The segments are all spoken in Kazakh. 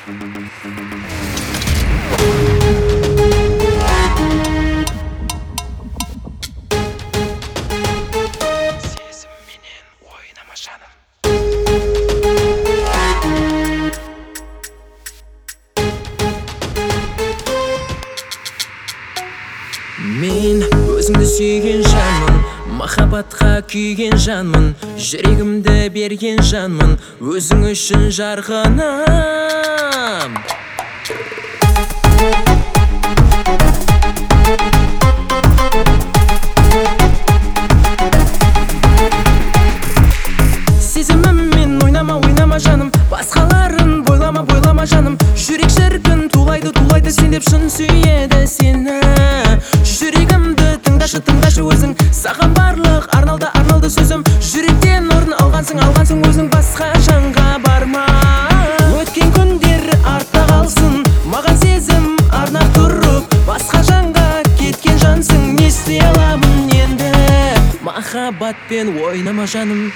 Мен өзіңді сүйген жанмын, махаббатқа күйген жанмын, жүрегімді берген жанмын, өзің үшін жарғанам. Сезіміммен ойнама жаным, басқаларын бойлама жаным. Жүрек шіркін тулайды сен деп шын сүйеді сені. Жүрегімді тыңдашы өзің, саған барлық арналды сөзім. Жүректен орын алғансың өзің, басқа жанға барма. Өткен күндер артта қалсын, маған сезім арнап тұрып, басқа жанға кеткен жансың. Не істей аламын енді, махаббатпен ойнама жаным.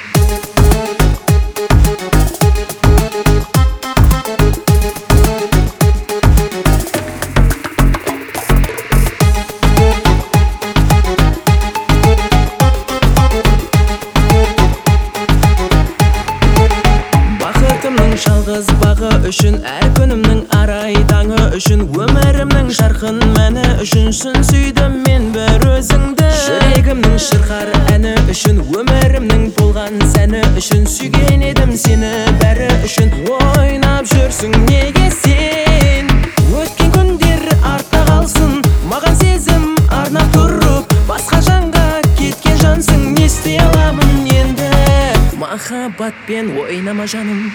Жалғыз бағы үшін, әр күнімнің арай таңы үшін, өмірімнің жарқын мәні үшін, шын сүйдім мен бір өзіңді. Жүрегімнің шырқар әні үшін, өмірімнің болған сәні үшін, сүйген едім сені бәрі үшін. Ойнап жүрсің неге сен? Өткен күндер артта қалсын, маған сезім арнап тұрып, басқа жанға кеткен жансың. Не істей аламын енді, махаббатпен ойнама жаным.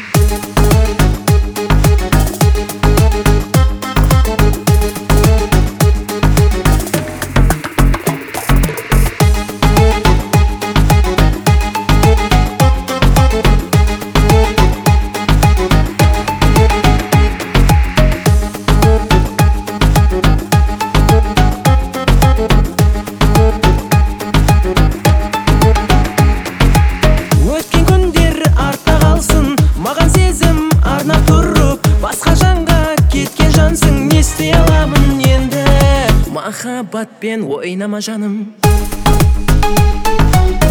Өткен күндер артта қалсын, маған сезім арнап тұрып, басқа жанға кеткен жансың. Не істей аламын енді, махаббатпен ойнама жаным.